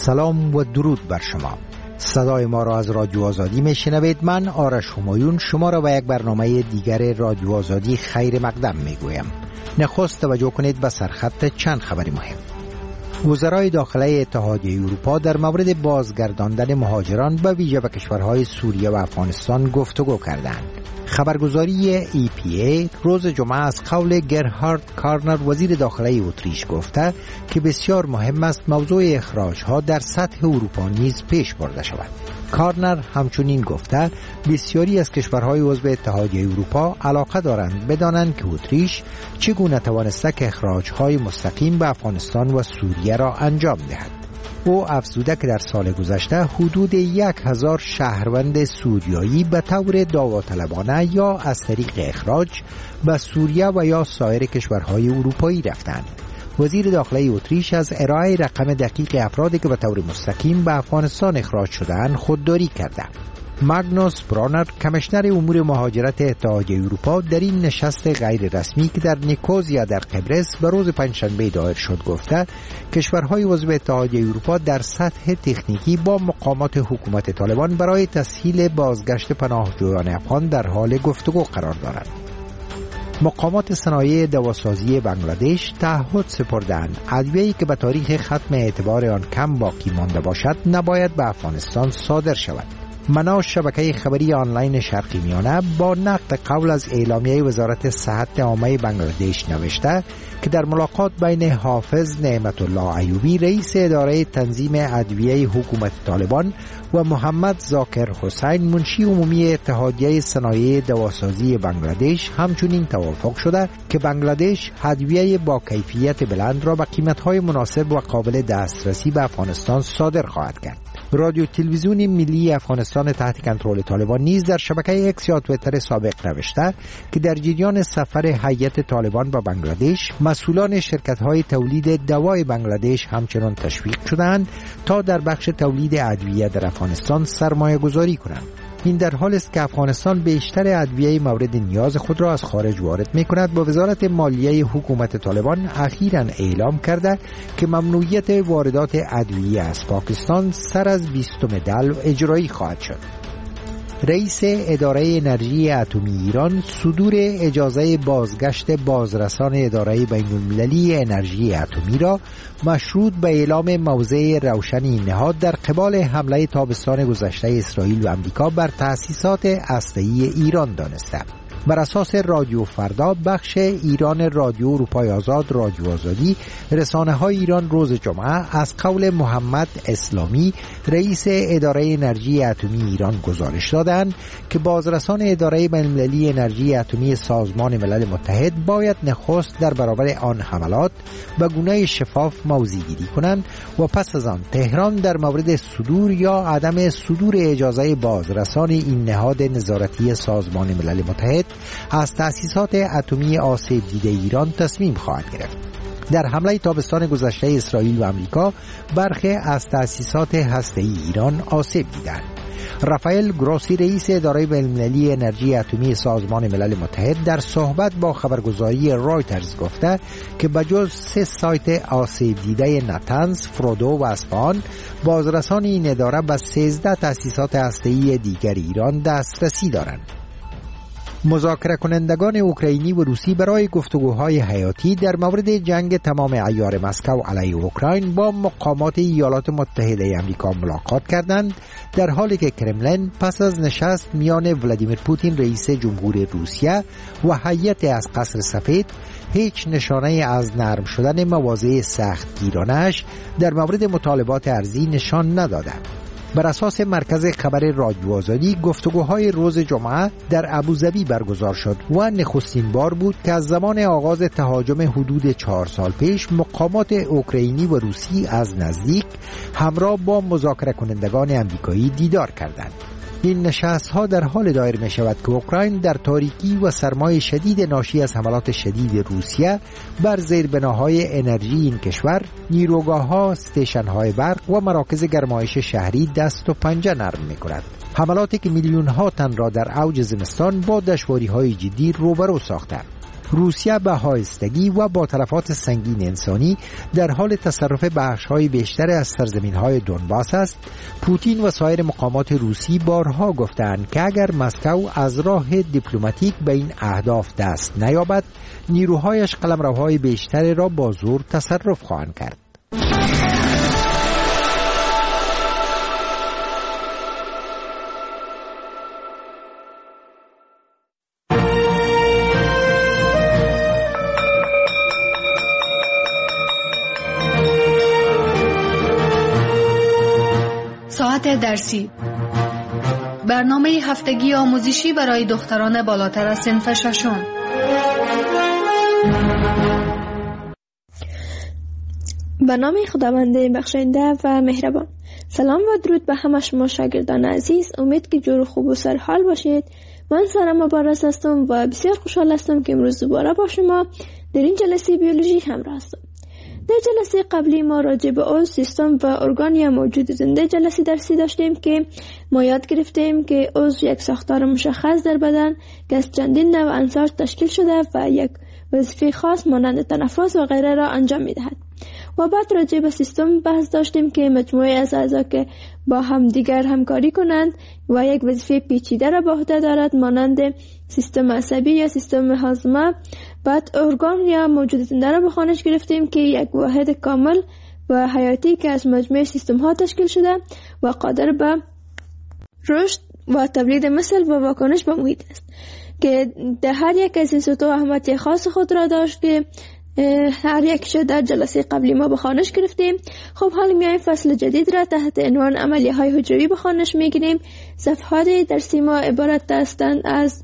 سلام و درود بر شما. صدای ما را از رادیو آزادی میشنوید. من آرش همایون شما را به یک برنامه دیگر رادیو آزادی خیر مقدم میگویم. نخست توجه کنید به سرخط چند خبر مهم. وزرای داخله اتحادیه اروپا در مورد بازگرداندن مهاجران به ویژه به کشورهای سوریه و افغانستان گفتگو کردند. خبرگزاری EPA روز جمعه از قول گرهارد کارنر وزیر داخله اتریش گفته که بسیار مهم است موضوع اخراج‌ها در سطح اروپا نیز پیش برده شود. کارنر همچنین گفته بسیاری از کشورهای عضو اتحادیه اروپا علاقه دارند بدانند که اتریش چگونه توانسته که اخراج‌های مستقیم به افغانستان و سوریه را انجام دهد. او افزوده که در سال گذشته حدود 1000 شهروند سوریایی به طور داوطلبانه یا از طریق اخراج به سوریه و یا سایر کشورهای اروپایی رفتند. وزیر داخله اتریش از ارائه رقم دقیق افرادی که به طور مستقیم به افغانستان اخراج شده‌اند خودداری کرده. ماگنوس برانر کمیشنر امور مهاجرت اتحادیه اروپا در این نشست غیر رسمی که در نیکوزیا در قبرس به روز پنجشنبه دایر شد گفته کشورهای عضو اتحادیه اروپا در سطح تکنیکی با مقامات حکومت طالبان برای تسهیل بازگشت پناهجویان افغان در حال گفتگو قرار دارند. مقامات صنایع دواسازی بنگلادش تعهد سپردند ادویه‌ای که به تاریخ ختم اعتبار آن کم باقی مانده باشد نباید به افغانستان صادر شود. منار شبکه خبری آنلاین شرقی میانه با نقل قول از اعلامیه وزارت صحت عامه بنگلادش نوشته که در ملاقات بین حافظ نعمت الله ایوبی رئیس اداره تنظیم ادویه حکومت طالبان و محمد ذاکر حسین منشی عمومی اتحادیه صنایع دواسازی بنگلادش همچنین توافق شده که بنگلادش ادویه با کیفیت بلند را به قیمت‌های مناسب و قابل دسترسی به افغانستان صادر خواهد کرد. رادیو تلویزیون ملی افغانستان تحت کنترل طالبان نیز در شبکه اکس یا توییتر سابق نوشته که در جریان سفر هیئت طالبان به بنگلادش مسئولان شرکت‌های تولید دوای بنگلادش همچنان تشویق شدند تا در بخش تولید ادویه در افغانستان سرمایه گذاری کنند. این در حال است که افغانستان بیشتر ادویه مورد نیاز خود را از خارج وارد می‌کند و وزارت مالیه حکومت طالبان اخیراً اعلام کرده که ممنوعیت واردات ادویه از پاکستان سر از 20 دلو اجرایی خواهد شد. رئیس اداره انرژی اتمی ایران صدور اجازه بازگشت بازرسان اداره بین‌المللی انرژی اتمی را مشروط به اعلام موضع روشن این نهاد در قبال حمله تابستان گذشته اسرائیل و آمریکا بر تأسیسات هسته‌ای ایران دانسته. بر اساس رادیو فردا بخش ایران رادیو اروپای آزاد رادیو آزادی رسانه‌های ایران روز جمعه از قول محمد اسلامی رئیس اداره انرژی اتمی ایران گزارش دادند که بازرسان اداره بین‌المللی انرژی اتمی سازمان ملل متحد باید نخست در برابر آن حملات به گونه شفاف موضع‌گیری کنند و پس از آن تهران در مورد صدور یا عدم صدور اجازه بازرسان این نهاد نظارتی سازمان ملل متحد از تأسیسات اتمی آسیب دیده ایران تصمیم خواهد گرفت. در حمله تابستان گذشته اسرائیل و آمریکا برخی از تأسیسات هسته‌ای ایران آسیب دیدند. رافائل گروسی رئیس اداره بین‌المللی انرژی اتمی سازمان ملل متحد در صحبت با خبرگزاری رایترز گفته که بجز 3 سایت آسیب دیده نتنز، فرودو و اصفهان بازرسان این اداره به 13 تأسیسات هسته‌ای دیگر ایران دسترسی دارند. مذاکره کنندگان اوکراینی و روسی برای گفتگوهای حیاتی در مورد جنگ تمام عیار مسکو علیه اوکراین با مقامات ایالات متحده آمریکا ملاقات کردند، در حالی که کرملین پس از نشست میان ولادیمیر پوتین رئیس جمهور روسیه و هیئت از قصر سفید هیچ نشانه از نرم شدن مواضع سختگیرانش در مورد مطالبات ارضی نشان ندادند. بر اساس مرکز خبر رادیو آزادی گفتگوهای روز جمعه در ابوظبی برگزار شد و نخستین بار بود که از زمان آغاز تهاجم حدود 4 سال پیش مقامات اوکراینی و روسی از نزدیک همراه با مذاکره کنندگان آمریکایی دیدار کردند. این نشست‌ها در حال دایر می شود که اوکراین در تاریکی و سرمای شدید ناشی از حملات شدید روسیه بر زیربناهای انرژی این کشور، نیروگاه‌ها، استیشن‌های برق و مراکز گرمایش شهری دست و پنجه نرم می کند. حملاتی که میلیون‌ها تن را در اوج زمستان با دشواری‌های جدی روبرو ساختند. روسیه به هایستگی و با تلفات سنگین انسانی در حال تصرف بخش‌های بیشتر از سرزمین‌های دونباس است، پوتین و سایر مقامات روسی بارها گفتند که اگر مسکو از راه دیپلماتیک به این اهداف دست نیابد، نیروهایش قلمروهای بیشتری را با زور تصرف خواهند کرد. ساعت درسی، برنامه هفتگی آموزشی برای دختران بالاتر از صنف ششم. به نام خداوند بخشنده و مهربان. سلام و درود به همه شما شاگردان عزیز. امید که جور خوب و سرحال باشید. من سارا مبارز هستم و بسیار خوشحال هستم که امروز دوباره با شما در این جلسه بیولوژی همراه هستم. در جلسه قبلی ما راجع به عضو، سیستم و ارگان یا موجود زنده جلسه درسی داشتیم که ما یاد گرفتیم که عضو یک ساختار مشخص در بدن که از چندین نوع انساج تشکیل شده و یک وظیفه خاص مانند تنفس و غیره را انجام می‌دهد. و بعد راجع به سیستم بحث داشتیم که مجموعه از اعضا که با هم دیگر همکاری کنند و یک وظیفه پیچیده را به عهده دارد مانند سیستم عصبی یا سیستم هاضمه. بعد ارگان یا موجود زنده را به خوانش گرفتیم که یک واحد کامل و حیاتی که از مجموعه سیستم ها تشکیل شده و قادر به رشد و تولید مثل و واکنش به محیط است که در هر یک از این سطوح اهمیت خاص خود را داشت که هر یکش در جلسه قبلی ما به خوانش گرفتیم. خب حالا میایم فصل جدید را تحت عنوان عملیه های حجروی به خوانش میگیریم. صفحات درسی ما عبارت هستند از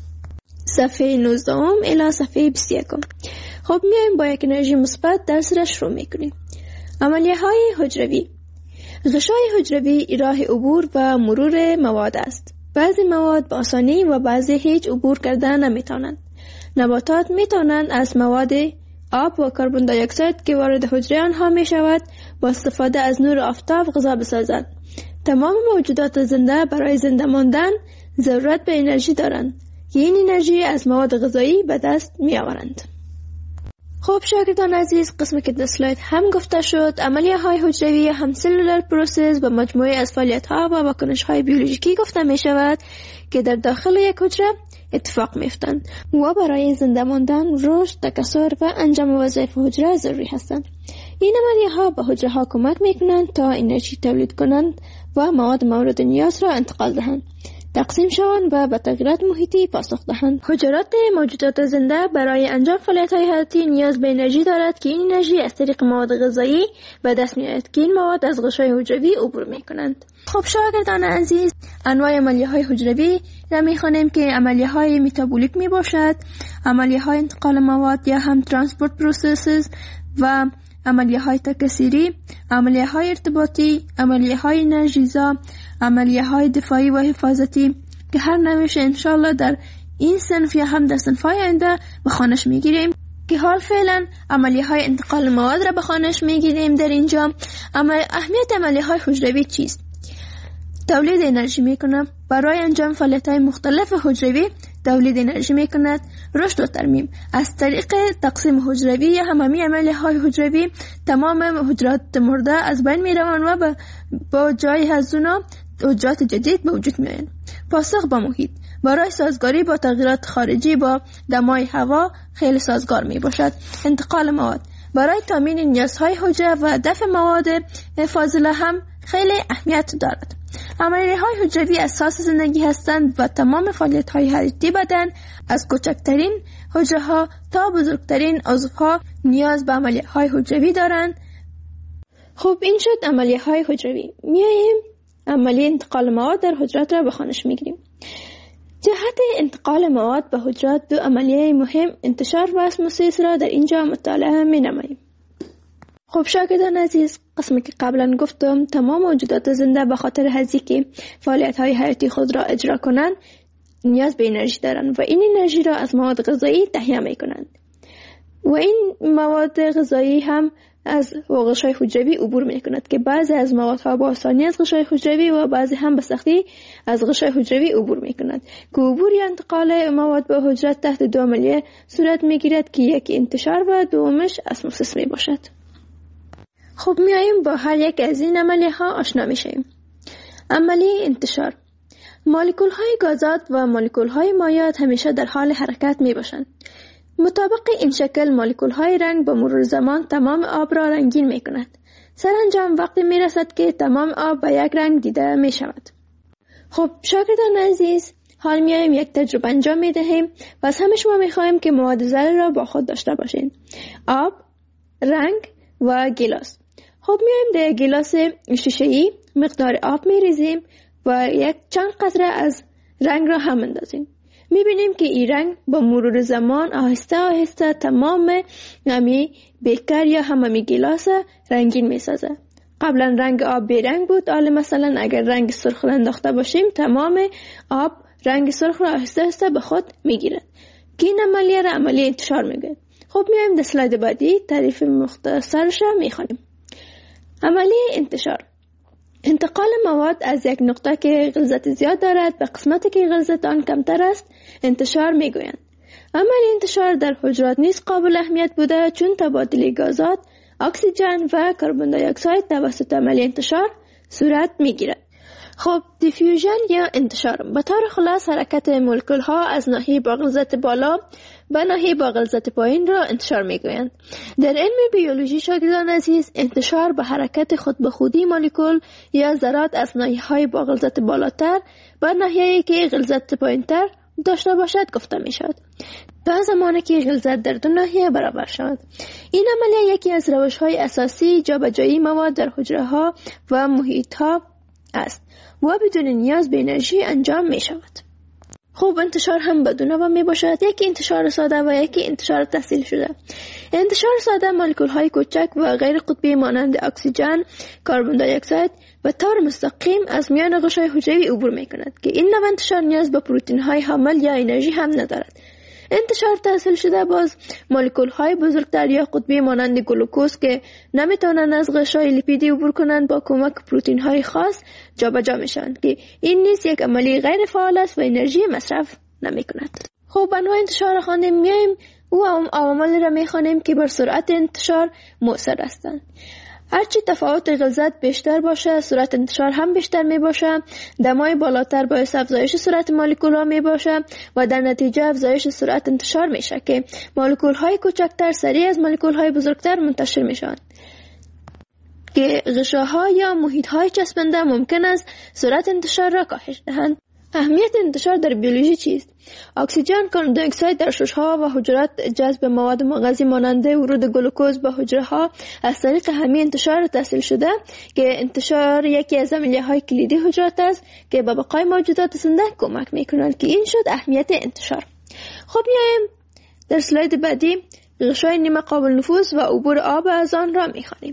صفحه 19 الی صفحه 21. خب میایم با یک انرژی مثبت درس را شروع میکنیم. عملیه های حجروی. غشای حجروی راه عبور و مرور مواد است. بعضی مواد با آسانی و بعضی هیچ عبور کردن نمیتونند. نباتات میتونند از مواد آب و کربن دی اکساید که وارد حجره آنها می شود با استفاده از نور آفتاب غذا بسازند. تمام موجودات زنده برای زنده ماندن ضرورت به انرژی دارند که این انرژی از مواد غذایی به دست می آورند. خب شاگردان عزیز، قسمی که در اسلاید هم گفته شد، عملیه های حجروی هم سلولر پروسس و مجموعه از فعالیت ها و واکنش های بیولوژیکی گفته می شود که در داخل یک حجره اتفاق میفتند و برای زنده ماندن، رشد، تکثر و انجام وظایف حجره ضروری هستند. این عملیه ها به حجره ها کمک میکنند تا انرژی تولید کنند و مواد مورد نیاز را انتقال دهند، تقسیم شوند و به تغییرات محیطی پاسخ دهند. حجرات موجودات زنده برای انجام فعالیت‌های حیاتی نیاز به انرژی دارد که این انرژی از طریق مواد غذایی به دست می‌آید که این مواد از غشای حجروی عبور می‌کنند. خب شاگردان عزیز، انواع عملیه‌های حجروی را می‌خوانیم که عملیه‌های متابولیک میباشد، عملیه‌های انتقال مواد یا هم ترانسپورت پروسسز و عملیه‌های تکثیری، عملیه‌های ارتباطی، عملیه‌های انرژیزا، عملیه‌های دفاعی و حفاظتی که هر نوعش انشالله در این صنف یا هم در صنف‌های آینده به خوانش میگیریم که حال فعلا عملیه‌های انتقال مواد را به خوانش میگیریم. در اینجا اهمیت عملیه‌های حجروی چیست؟ تولید انرژی میکنه. برای انجام فعالیت‌های مختلف حجروی تولید انرژی میکند. رشد و ترمیم از طریق تقسیم حجروی یا هممی عملیه‌های حجروی تمام حجرات مرده از بین میروند و با جای از اونا حجرات جدید به وجود میآیند. پاسخ به محیط برای سازگاری با تغییرات خارجی با دمای هوا خیلی سازگار می باشد. انتقال مواد برای تامین نیازهای حجره و دفع مواد فاضله هم خیلی اهمیت دارد. عملیه‌های حجروی اساس زندگی هستند و تمام فعالیت‌های حیاتی بدن از کوچکترین حجره‌ها تا بزرگترین عضوها نیاز به عملیه‌های حجروی دارند. خب این شد عملیه‌های حجروی. میایم عملیه انتقال مواد در حجرات را به خوانش میگیریم. جهت انتقال مواد به حجرات دو عملیه مهم انتشار و اسموسیس را در اینجا مطالعه می‌نماییم. خب شاگردان عزیز، قسمی که قبلا گفتم تمام موجودات زنده به خاطر هزی که فعالیت‌های حیاتی خود را اجرا کنند نیاز به انرژی دارند و این انرژی را از مواد غذایی تهیه می‌کنند. و این مواد غذایی هم از غشای حجروی عبور می‌کند که بعضی از موادها با آسانی از غشای حجروی و بعضی هم به سختی از غشای حجروی عبور می‌کند که عبور یا انتقال مواد به حجره تحت دو عملیه صورت می‌گیرد که یکی انتشار و دومش اسموسیس میباشد. خب میاییم با هر یک از این عملیه ها آشنا میشیم. عملیه انتشار: مولکول های گازات و مولکول های مایعات همیشه در حال حرکت میباشند. مطابق این شکل مولکول های رنگ به مرور زمان تمام آب را رنگین می کند. سرانجام وقتی می رسد که تمام آب به یک رنگ دیده می شود. خب شاگردان عزیز، حال میایم یک تجربه انجام می دهیم و از همه شما می خواهیم که مواد ذره را با خود داشته باشین: آب، رنگ و گیلاس. خب میایم در گیلاس شیشه‌ای مقدار آب می ریزیم و یک چند قطره از رنگ را هم اندازیم. میبینیم که این رنگ با مرور زمان آهسته آهسته تمام همی بیکر یا همه گیلاس رنگین میسازه. قبلا رنگ آب بیرنگ بود، حالا مثلا اگر رنگ سرخ را انداخته باشیم تمام آب رنگ سرخ را آهسته آهسته به خود میگیرد که این عملیه را عملیه انتشار میگه. خب میایم در اسلاید بعدی تعریف مختصرش را میخوانیم. عملیه انتشار: انتقال مواد از یک نقطه که غلظت زیاد دارد به قسمتی که غلظت آن کمتر است انتشار میگویند. عملیه انتشار در حجرات نیز قابل اهمیت بوده، چون تبادل گازات، اکسیژن و کربن دی اکساید توسط عملیه انتشار صورت میگیرد. خب دیفیوژن یا انتشار: به طور خلاص حرکت مولکول ها از ناحیه با غلظت بالا به ناحیه با غلظت پایین را انتشار میگویند. در علم بیولوژی شاگردان عزیز، انتشار به حرکت خود به خودی مولکول یا ذرات از ناحیه های با غلظت بالاتر به ناحیه‌ای که غلظت پایینتر داشته باشد گفته می شود، تا زمانی که غلظت در دو ناحیه برابر شود. این عملیه یکی از روش‌های اساسی جابجایی مواد در حجره ها و محیط ها است و بدون نیاز به انرژی انجام می شود. خب انتشار هم بدون نوع می باشد، یکی انتشار ساده و یکی انتشار تحصیل شده. انتشار ساده مولکول های کوچک و غیر قطبی مانند اکسیژن، کربن دی اکساید به طور مستقیم از میان غشای حجروی عبور می کند که این نوع انتشار نیاز به پروتئین های حامل یا انرژی هم ندارد. انتشار تحصیل شده باز مولکول های بزرگتر یا قطبی مانند گلوکوز که نمیتونن از غشای لیپیدی عبور کنند با کمک پروتئین های خاص جابجا میشن که این نیز یک عملی غیر فعال است و انرژی مصرف نمی کند. خب انواع انتشار خواندیم، میایم او عوامل را میخوانیم که بر سرعت انتشار مؤثر هستند. هرچی تفاوت غلظت بیشتر باشه سرعت انتشار هم بیشتر می باشه. دمای بالاتر باعث افزایش سرعت مولکول ها می باشه و در نتیجه افزایش سرعت انتشار میشه که مولکول های کوچکتر سریع از مولکول های بزرگتر منتشر میشن که غشاها یا محیط های چسبنده ممکن است سرعت انتشار را کاهش دهند. اهمیت انتشار در بیولوژی چیست؟ اکسیژن، کربن دی اکساید در شش‌ها و حجرات جذب مواد مغذی مانند ورود گلوکوز به حجره ها از طریق همین انتشار تحصیل شده که انتشار یکی از عملیه‌های کلیدی حجرات است که به بقای موجودات زنده کمک می‌کنند که این شد اهمیت انتشار. خب میایم در اسلاید بعدی غشای نیمه قابل نفوذ و عبور آب از آن را می‌خوانیم.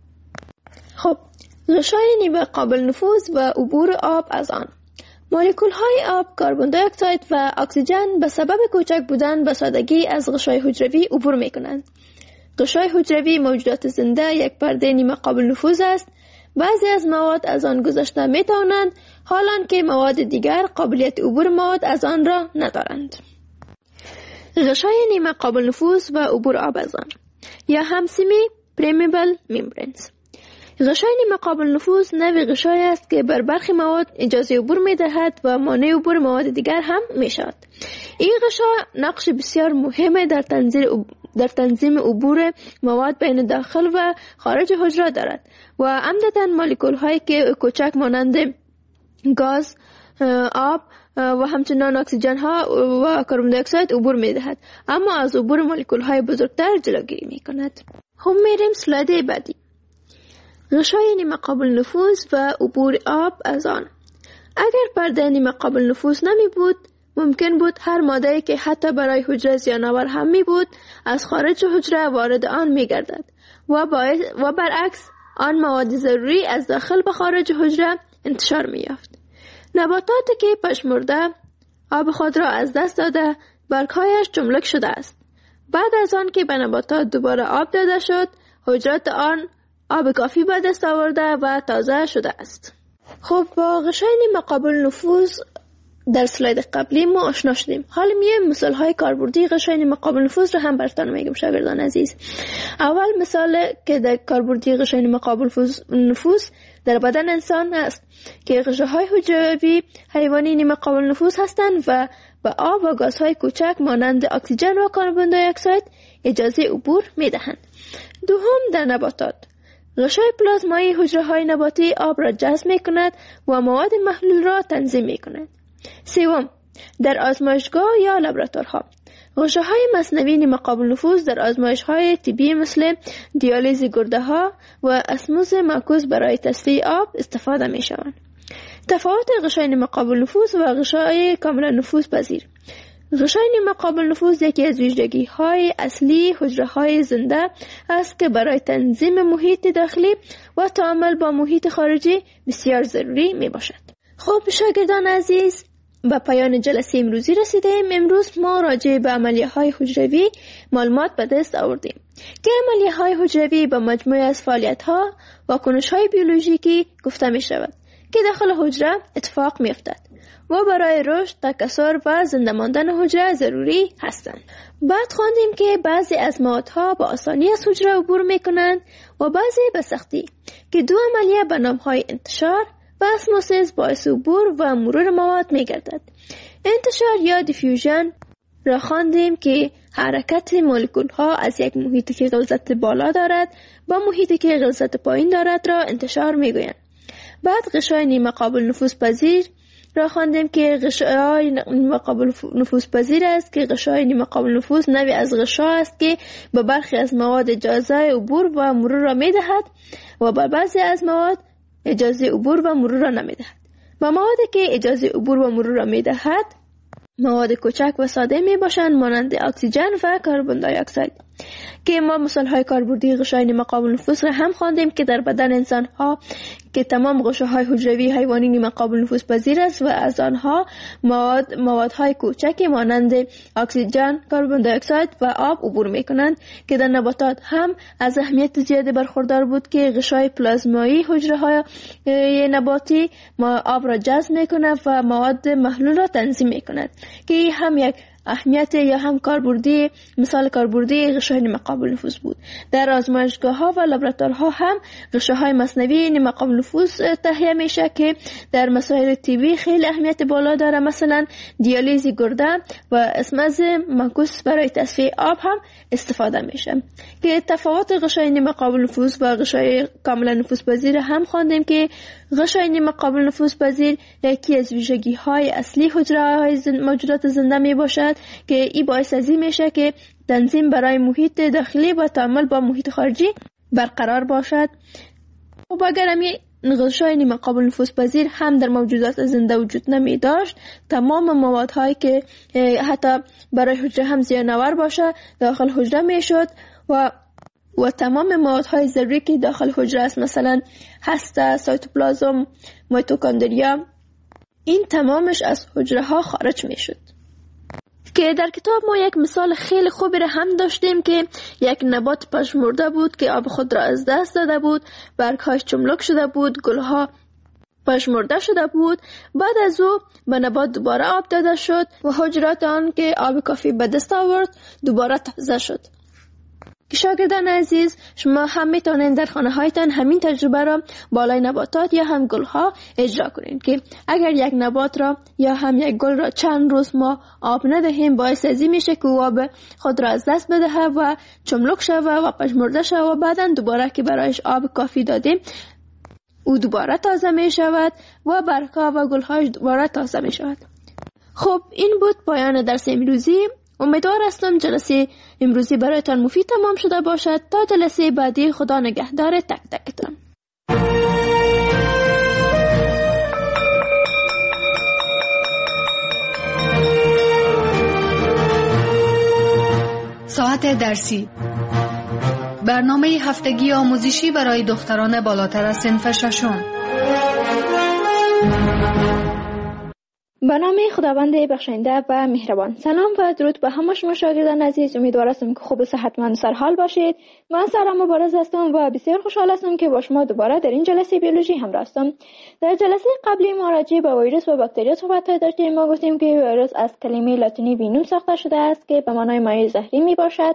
خب غشای نیمه قابل نفوذ و عبور آب از آن: مولکول های آب، کربن دی اکساید و اکسیژن به سبب کوچک بودن به سادگی از غشای حجروی عبور می کنند. غشای حجروی موجودات زنده یک پرده نیمه قابل نفوذ است. بعضی از مواد از آن گذشته می توانند، حالان که مواد دیگر قابلیت عبور مواد از آن را ندارند. غشای نیمه قابل نفوذ و عبور آب از آن یا هم سمی پرمیبل ممبرینز. غشای نیمه قابل نفوذ نوعی غشای است که بر برخی مواد اجازه عبور می دهد و مانع عبور مواد دیگر هم می شود. این غشا نقش بسیار مهم در تنظیم عبور مواد بین داخل و خارج حجره دارد و عمدتاً مولکول هایی که کوچک مانند گاز، آب و همچنان اکسیژن ها و کربن دی اکساید عبور می دهد، اما از عبور مولکول های بزرگتر جلوگیری می کند. هم میریم اسلاید بعدی. غشای نیمه قابل نفوذ و عبور آب از آن. اگر پرده نیمه قابل نفوذ نمی بود، ممکن بود هر ماده‌ای که حتی برای حجره زیان‌آور هم می بود از خارج حجره وارد آن می گردد و برعکس آن مواد ضروری از داخل به خارج حجره انتشار می یافت. نباتاتی که پشمرده آب خود را از دست داده برگ‌هایش چملک شده است بعد از آن که به نباتات دوباره آب داده شد، حجرات آن آب کافی به دست آورده و تازه شده است. خب با غشای نیمه قابل نفوذ در سلاید قبلی ما آشنا شدیم. حالا میایم مثال های کاربردی غشای نیمه قابل نفوذ رو هم براتون میگم شاگردان عزیز. اول مثال که در کاربردی غشای نیمه قابل نفوذ در بدن انسان است که غشاهای حجروی حیوانی نیمه قابل نفوذ هستند و به آب و گازهای کوچک مانند اکسیژن و کربن دی اکساید اجازه عبور میدهند. دوم، در نباتات غشای پلازمایی حجره‌های نباتی آب را جذب می‌کند و مواد محلول را تنظیم می‌کند. سوم، در آزمایشگاه یا لابراتوارها غشاهای مصنوعی نیمه قابل نفوذ در آزمایش‌های طبی مثل دیالیز گرده‌ها و اسموز معکوس برای تصفیه آب استفاده می‌شوند. تفاوت غشای نیمه قابل نفوذ و غشای کاملا نفوذ پذیر. غشای نیمه قابل نفوذ یکی از ویژگی‌های اصلی حجره‌های زنده است که برای تنظیم محیط داخلی و تعامل با محیط خارجی بسیار ضروری میباشد. خب شاگردان عزیز، به پایان جلسه امروزی رسیدیم. امروز ما راجع به عملیه‌های حجروی معلومات به دست آوردیم که عملیه‌های حجروی به مجموعه از فعالیت‌ها و کنش‌های بیولوژیکی گفته می‌شود که داخل حجره اتفاق می‌افتد و برای رشد، تکثر و زنده ماندن حجره ضروری هستند. بعد خواندیم که بعضی از موادها با آسانی از حجره عبور می‌کنند و بعضی به سختی که دو عملیه به نام‌های انتشار و اسموسیس باعث عبور و مرور مواد می‌گردد. انتشار یا دیفیوژن را خواندیم که حرکت مولکول‌ها از یک محیطی که غلظت بالا دارد با محیطی که غلظت پایین دارد را انتشار می‌گویند. بعد غشای نیمه قابل نفوذ پذیر را خواندیم که غشای نیمه قابل نفوذ پذیر است که غشای نیمه قابل نفوذ نوعی از غشا است که به برخی از مواد اجازه عبور و مرور را می‌دهد و به بعضی از مواد اجازه عبور و مرور را نمی‌دهد. و موادی که اجازه عبور و مرور را می‌دهد مواد کوچک و ساده میباشند مانند اکسیژن و کربن دی اکساید که ما مثال‌های کاربردی غشای نیمه قابل نفوذ را هم خواندیم که در بدن انسان‌ها که تمام غشاهای حجروی حیوانی نیمه قابل نفوذ پذیر است و از آنها موادهای کوچکی مانند اکسیژن، کربن دی اکساید و آب عبور می‌کنند که در نباتات هم از اهمیت زیادی برخوردار بود که غشای پلازمایی حجره‌های نباتی آب را جذب می‌کند و مواد محلول را تنظیم می‌کند که هم یک اهمیت یا هم کاربردی مثال کاربردی غشای نیمه قابل نفوذ بود. در آزمایشگاه‌ها و لابراتوارها هم غشاهای مصنوعی نیمه قابل نفوذ تهیه میشه که در مسائل طبی خیلی اهمیت بالا داره، مثلا دیالیز گرده و اسموز معکوس برای تصفیه آب هم استفاده میشه. که تفاوت غشای نیمه قابل نفوذ و غشای کاملا نفوذ پذیر هم خواندیم که غشای نیمه قابل نفوذ پذیر یکی از ویژگی‌های اصلی حجره‌های موجودات زنده میباشد که این باعث از این میشه که تنظیم برای محیط داخلی و تعامل با محیط خارجی برقرار باشد. و اگر غشای نیمه قابل نفوذ پذیر هم در موجودات زنده وجود نمی داشت، تمام موادهایی که حتی برای حجره هم زیان‌آور باشه داخل حجره میشد و تمام موادهای ضروری که داخل حجره است، مثلا هسته، سایتوپلازم، میتوکندریا، این تمامش از حجره ها خارج می شد. که در کتاب ما یک مثال خیلی خوبی را هم داشتیم که یک نبات پژمرده بود که آب خود را از دست داده بود، برگ‌هاش چملک شده بود، گلها پژمرده شده بود. بعد از او به نبات دوباره آب داده شد و حجرات آن که آب کافی به دست آورد دوباره تازه شد. شاگردان عزیز، شما هم میتونید در خانه هایتان همین تجربه را بالای نباتات یا هم گل ها اجرا کنید که اگر یک نبات را یا هم یک گل را چند روز ما آب ندهیم، باعث از این میشه که آب خود را از دست بده و چملک شود و پژمرده شود و بعدا دوباره که برایش آب کافی دادیم او دوباره تازه می شود و برگ‌ها و گل هاش دوباره تازه می شود. خب این بود پایان درس امروزی. امیدوار هستم جلسه امروزی برایتان مفید تمام شده باشد. تا جلسه بعدی، خدا نگهدار تک تکتان. ساعت درسی، برنامه هفتگی آموزشی برای دختران بالاتر از صنف ششم. به نام خداوند بخشنده و مهربان. سلام و درود به همه شما شاگردان عزیز. امیدوارم که خوب و صحتمند و سرحال باشید. من سارا مبارز هستم و بسیار خوشحال هستم که با شما دوباره در این جلسه بیولوژی همراه هستم. در جلسه قبلی ما راجع به ویروس و باکتریا صحبت داشتیم. ما گفتیم که ویروس از کلمه لاتینی وینوم ساخته شده است که به معنای مایع زهری می باشد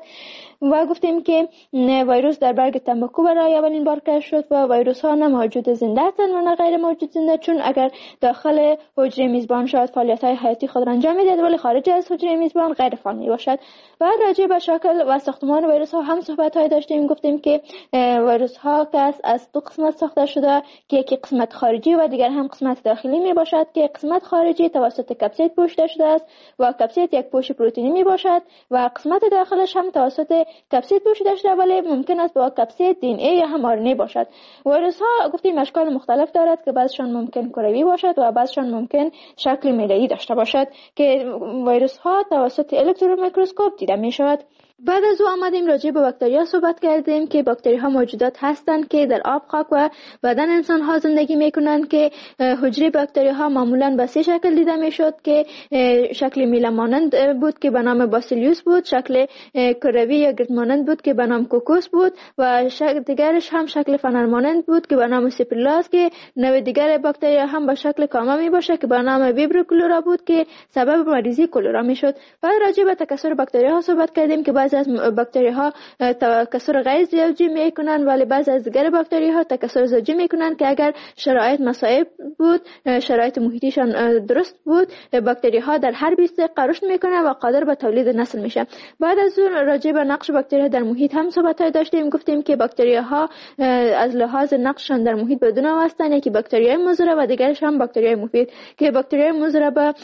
و گفتیم که ویروس در برگ تنباکو برای اولین بار کشف شد و ویروس ها نه موجود زنده هستند و نه غیر موجود زنده، چون اگر داخل حجره میزبان شاید فعالیت های حیاتی خود را انجام میدهد ولی خارج از حجره میزبان غیر فعال می باشد. و راجع به شکل و ساختمان ویروس ها هم صحبت های داشتیم. گفتیم که ویروس ها از دو قسمت ساخته شده که یکی قسمت خارجی و دیگر هم قسمت داخلی می باشد که قسمت خارجی توسط کپسید پوشیده شده است و کپسید یک پوش پروتئینی می باشد و قسمت داخلش هم توسط کپسید پوشیده شده ولی ممکن است با کپسید دی ان ای یا هم آر ان ای باشد. ویروس ها گفتیم اشکال مختلف دارد که بعضشان ممکن کروی باشد و بعضشان ممکن شکل میله‌ای داشته باشد که ویروس ها توسط الکترون میکروسکوپ دیده می شود. بعد از او آمدیم راجع به باکتریا صحبت کردیم که باکتری ها موجودات هستند که در آب، خاک و بدن انسان ها زندگی میکنند که حجره باکتری ها معمولا به سه شکل دیده میشد که شکل میله مانند بود که به نام باسیلیوس بود، شکل کروی یا گرد مانند بود که به نام کوکوس بود و شکل دیگرش هم شکل فنر مانند بود که به نام سیپرلاس که نوع دیگر باکتریا هم به شکل کامه می باشه که به نام ویبرو کلورا بود که سبب مریضی کلورا میشد. بعد راجع به تکثر باکتری ها صحبت کردیم که بعضی از باکتری ها تکثر غیر زوجی میکنن ولی بعضی از دیگر باکتری ها تکثر زوجی میکنن که اگر شرایط مساعد بود، شرایط محیطیشان درست بود، باکتری ها در هر 20 دقیقه رشد میکنن و قادر به تولید نسل میشه. بعد از اون راجع به نقش باکتری ها در محیط هم صحبت داشتیم. گفتیم که باکتری ها از لحاظ نقششان در محیط به دو نوع هستند، یکی باکتری های مضر و دیگرش هم باکتری های مفید که باکتری های مضر به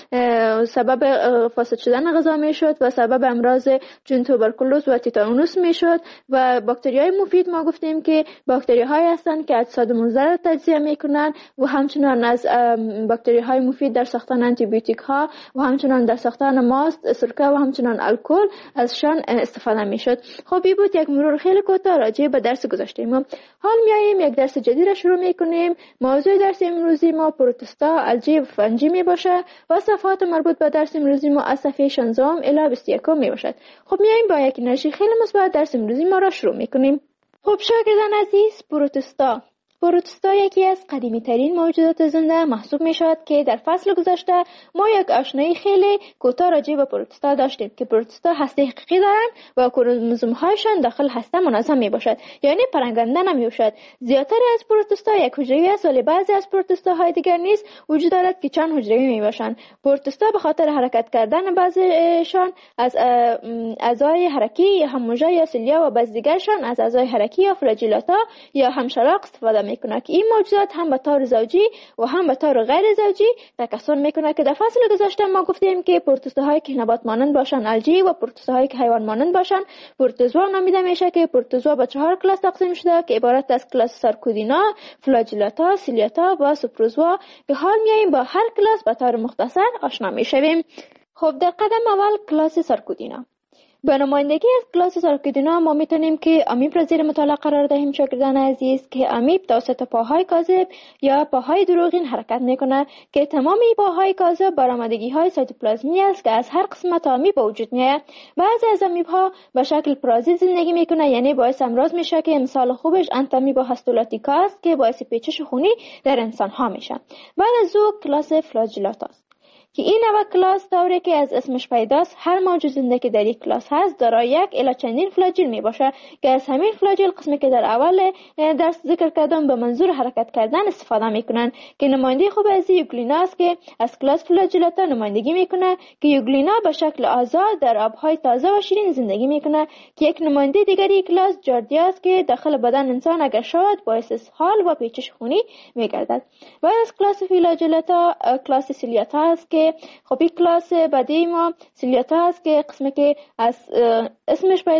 سبب فاسد شدن غذا میشد و سبب امراض چون توبرکولوز و تیتانوس میشد و باکتری های مفید ما گفتیم که باکتری های هستند که اجساد مضر را تجزیه میکنن و همچنان از باکتری های مفید در ساختن آنتی بیوتیک ها و همچنان در ساختن ماست، سرکه و همچنان الکل ازشان استفاده میشد. خب این بود یک مرور خیلی کوتاه راجع به درس گذشته ما. حال میایم یک درس جدید را شروع میکنیم. موضوع درس امروزی ما پروتستا، الژی و فنجی می باشه و صفحات مربوط به درس امروزی ما از صفحه 16 الی 21 می باشد. خب میایم با یک انرژی خیلی مثبت درس امروزی ما را شروع میکنیم. خب شاگردان عزیز، پروتستا یکی از قدیمی ترین موجودات زنده محسوب می شود که در فصل گذشته ما یک آشنایی خیلی کوتاه راجع به پروتستا داشتیم که پروتستا هسته حقیقی دارند و کروموزوم هایشان داخل هسته منظم می باشد، یعنی پرنگنده نمی باشد. زیادتر از پروتستا یک حجروی است ولی بعضی از پروتستا های دیگر نیز وجود دارد که چند حجروی می باشند. پروتستا به خاطر حرکت کردن بعضیشان از اعضای حرکی یا هموجه یا سیلیا و بعضی دیگرشان از اعضای حرکی یا فلاجیلاتا یا همشلاق استفاده میکنه که این موجودات هم به طور زوجی و هم به طور غیر زوجی تکثر میکنه که در فصل گذشته ما گفتیم که پروتوزوهایی که نبات مانند باشن الژی و پروتوزوهایی که حیوان مانند باشن پروتوزوا نامیده میشه که پروتوزوا به 4 کلاس تقسیم شده که عبارت از کلاس سارکودینا، فلاجیلاتا، سیلیاتا و سوپروزوا که حال میایم با هر کلاس به طور مختصر آشنا میشویم. خب در قدم اول کلاس سارکودینا. به نمایندگی از کلاس سارکودینا ما میتونیم که امیب را زیر مطالعه قرار دهیم شاگردان عزیز که امیب توسط پاهای کاذب یا پاهای دروغین حرکت میکنه که تمام این پاهای کاذب برآمدگی های سایتوپلازمی است که از هر قسمت امیب وجود میاد. بعضی از امیب ها به شکل پرازیت زندگی میکنه، یعنی باعث امراض میشه که مثال خوبش انتامیبا هاستولاتیکا است که باعث پیچش خونی در انسان ها میشه. بعد از او کلاس فلاجیلاتا است که این نوع کلاس طوری که از اسمش پیداست هر موجود زنده که در این کلاس هست دارای یک الی چندین فلاجیل می باشه که از همین فلاجیل قسمی که در اول درس ذکر کردم به منظور حرکت کردن استفاده میکنن که نماینده خوب از یوگلینا است که از کلاس فلاجیلاتا نمایندگی میکنه که یوگلینا به شکل آزاد در آبهای تازه و شیرین زندگی میکنه که یک نماینده دیگری کلاس جاردیا است که داخل بدن انسان اگر شود باعث اسهال و پیچش خونی میگردد. بعد از کلاس فلاجیلاتا کلاس سیلیاتا است که خب این کلاس بعدی ما سیلیاتا است که قسمی که از اسمش پیداست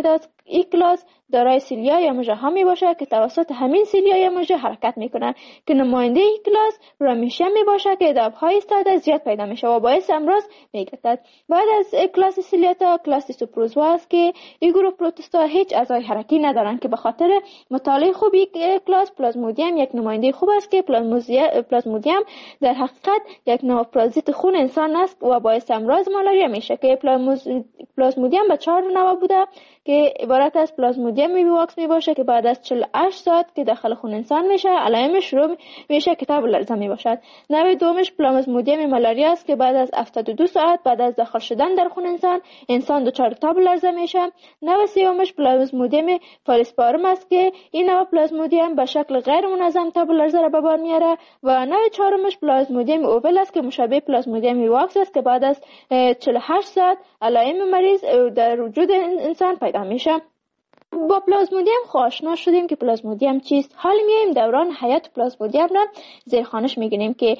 این کلاس دارای سیلیا یا مژه ها می باشه که توسط همین سیلیا یا مژه حرکت میکنه که نماینده این کلاس رامیشیا می باشه که دب‌های ایستاده زیاد پیدا میشه و باعث امراض میگردد. بعد از کلاس سیلیا تا کلاس سوپروزوا است که این گروه پروتوستا هیچ اعضای حرکی ندارن که به خاطر مطالعه خوبی کلاس پلازمودیم یک نماینده خوب است که پلازمودیم در حقیقت یک نوع پارازیت خون انسان است و باعث امراض مالاریا میشه که پلازمودیم به 4 نوع بوده که عبارت از پلازمودیم میواکس می باشه که بعد از 48 ساعت که داخل خون انسان میشه علائمش شروع میشه که تب لرزه می باشد. نوع دومش پلازمودیم مالاریا است که بعد از 72 ساعت بعد از داخل شدن در خون انسان دچار تب لرزه میشه. نوع سومش پلازمودیم فالسپارم است که این نوع پلازمودیم به شکل غیر منظم تب لرزه را به بار میاره و نوع چهارمش پلازمودیم اوول است که مشابه پلازمودیم میواکس است که بعد از 48 ساعت علائم مریض در وجود انسان پیدا میشه. با پلازمودیم آشنا شدیم که پلازمودیم چیست. حال میایم دوران حیات پلازمودیم را زیر خوانش میگیریم که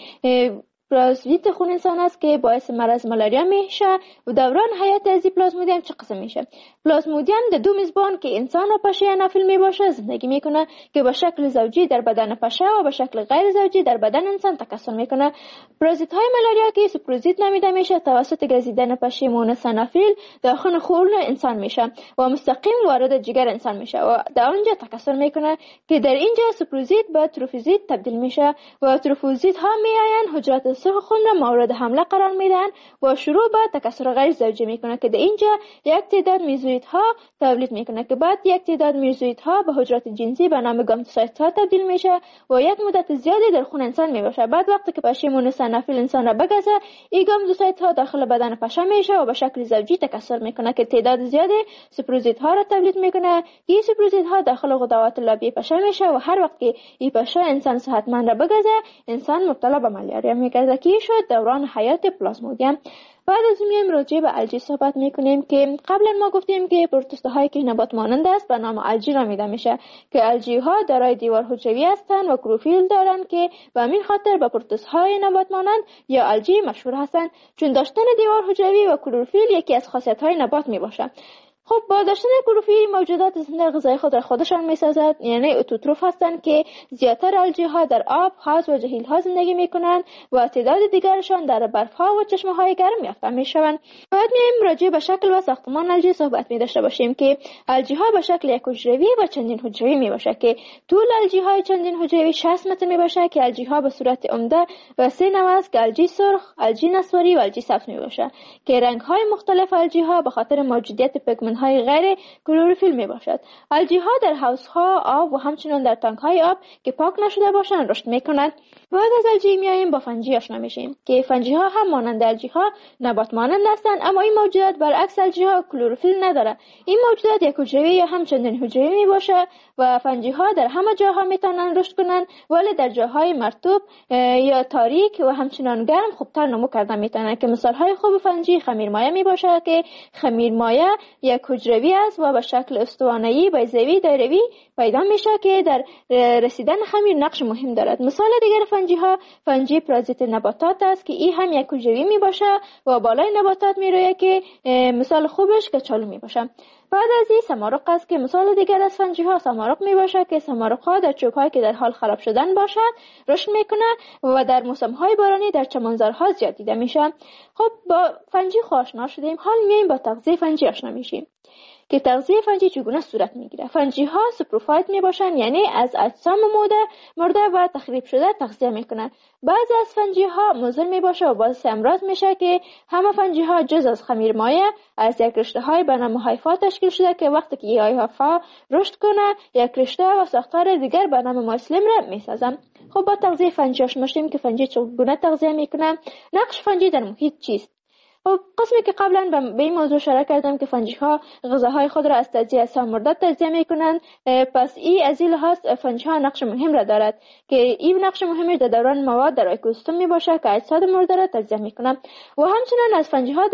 پارازیت خون انسان است که باعث مرض مالاریا میشه و دوران حیات از پلازمودیم چه قسم میشه. پلازمودیم در دو میزبان که انسان و پشه انافیل میباشه زندگی میکنه که به شکل زوجی در بدن پشه و به شکل غیر زوجی در بدن انسان تکثر میکنه. پارازیت های مالاریا که سوپروزیت نامیده میشه توسط گزیدن پشه مونس انافیل داخل خون انسان میشه و مستقیم وارد جگر انسان میشه و در اونجا تکثر میکنه که در اینجا سوپروزیت به تروفوزیت تبدیل میشه و تروفوزیت ها میاین حجرات سرخ خون را مورد حمله قرار میدن و شروع به تکثر غیر زوجی میکنه که در اینجا یک تعداد میزوئیدها تولید میکنه که بعد یک تعداد میزوئیدها به حجرات جنسی به نام گامتوسایت ها تبدیل میشه و یک مدت زیادی در خون انسان میباشه. بعد وقتی که پشه مونس انافیل انسان را بگزه این گامتوسایت ها داخل بدن پشه میشه و به شکل زوجی تکثر میکنه که تعداد زیادی سوپروزیتها را تولید میکنه. این سوپروزیتها داخل غدوات لابی پشه میشه و هر وقت که این پشه انسان صحتمند را بگزه انسان مبتلا به مالاریا میگرده که شد دوران حیات پلازمودیم. بعد از میایم راجع به الژی صحبت میکنیم که قبلا ما گفتیم که پروتوستاهایی که نبات مانند است به نام الژی نامیده میشه که الژی ها دارای دیوار حجروی هستند و کلروفیل دارند که به همین خاطر به پروتوستاهای نبات مانند یا الژی مشهور هستند چون داشتن دیوار حجروی و کلروفیل یکی از خاصیت های نبات میباشه. خب با داشتن کلروفیل موجودات زنده غذای خود را خودشان میسازد، یعنی اتوتروف هستند که زیادتر الژی ها در آب، حوض و جهیل ها زندگی میکنند و تعداد دیگرشان در برف ها و چشمه های گرم یافته میشوند. باید میایم راجع به شکل و ساختمان الژی صحبت می‌داشته باشیم که الژی ها به شکل یک حجروی و چندین حجروی میباشه که طول الژی های چندین حجروی 60 متر میباشه که الژی ها به صورت عمده و 3 نوع است که الژی سرخ، الژی نسواری و الژی سبز میباشه که رنگ های مختلف الژی ها به خاطر موجودیت پیگمنت های غیر کلروفیل می باشد. الژی ها در حوض ها آب و همچنین در تانک های آب که پاک نشده باشند رشد می کنند. بعد از الژی میایم با فنجی آشنا میشیم که فنجی ها هم مانند الژی ها نبات مانند هستند اما این موجودات برعکس الژی ها کلروفیل نداره. این موجودات یک حجروی یا همچنین حجروی می باشه و فنجی ها در همه جاها میتونن رشد کنند ولی در جاهای مرطوب یا تاریک و همچنین گرم خوبتر نمو کردن میتونن که مثال های خوب فنجی خمیرمایه می باشه که خمیرمایه یک حجروی است و به شکل استوانه‌ای بیضوی دایروی پیدا میشه که در رسیدن خمیر نقش مهم دارد. مثال دیگر فنجی ها فنجی پارازیت نباتات است که این هم یک حجروی می باشه و بالای نباتات میرویه که مثال خوبش کچالو می باشه. بعد از این سمارق است که مثال دیگر از فنجی ها سمارق می باشه که سمارق ها در چوب هایی که در حال خراب شدن باشد رشد میکنه و در موسم های بارانی در چمنزارها زیاد دیده میشه. خب با فنجی آشنا شدیم، حال میایم با تغذیه فنجی آشنا میشیم که تغذیه فنجی چگونه صورت میگیره. فنجی ها سپروفایت میباشن یعنی از اجسام مرده و تخریب شده تغذیه میکنن. بعضی از فنجی ها مضر میباشه و باعث امراض میشه که همه فنجی ها جز از خمیرمایه از یک رشته های به نام هایفا تشکیل شده که وقتی که این هایفا رشد کنه یک رشته و ساختار دیگر به نام مایسلیم را میسازن. خب با تغذیه فنجی آشنا شدیم که فنجی چگونه تغذیه میکنه. نقش فنجی در محیط چیست؟ خب قسمی که قبلا به این موضوع اشاره کردم که فنجی ها غذاهای خود را از تجزیه اجسام مرده تجزیه میکنند، پس این از این لحاظ فنجی ها نقش مهم را دارد که این نقش مهمش در دوران مواد در اکوسیستم می باشه که اجساد مرده را تجزیه میکنند و همچنین از فنجی ها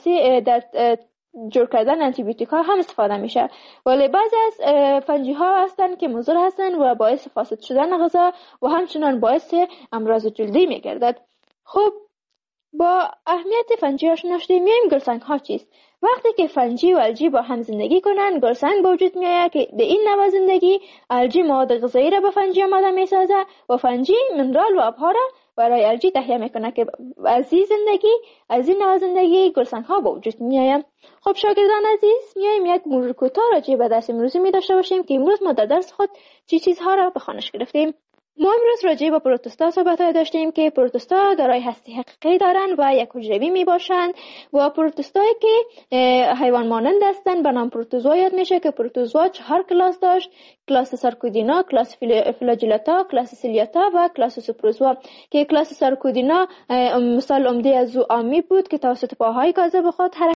در جور کردن آنتی بیوتیک ها هم استفاده میشه. ولی بعضی از فنجی ها هستند که مضر هستند و باعث فاسد شدن غذا و همچنین باعث امراض جلدی میگردد. خب با اهمیت فنجی آشنا شدیم. میایم گلسنگ ها چیست؟ وقتی که فنجی و الجی با هم زندگی کنند، گلسنگ به وجود میآید که در این نوع زندگی الجی مواد غذایی را به فنجی آماده میسازه و فنجی منرال و آبها را برای الجی تهیه میکنه که از این نوع زندگی گلسنگ ها به وجود میآید. خب شاگردان عزیز، میایم یک مرور کوتاه راجع به درس امروزی می داشته باشیم که امروز ما در درس خود چه چیزها را به خوانش گرفتیم. ما امروز راجع به پروتوستا صحبت داشتیم که پروتوستا دارای هسته حقیقی دارند و یک حجروی می باشند و پروتوستایی که حیوان مانند هستند به نام پروتوزوا یاد میشه که پروتوزوا 4 کلاس داشت: کلاس سارکودینا، کلاس فلاجلتا، کلاس سیلیاتا و کلاس سوپروزوا. که کلاس سارکودینا مثال عمده از او آمی بود که توسط پاهای کاذب خود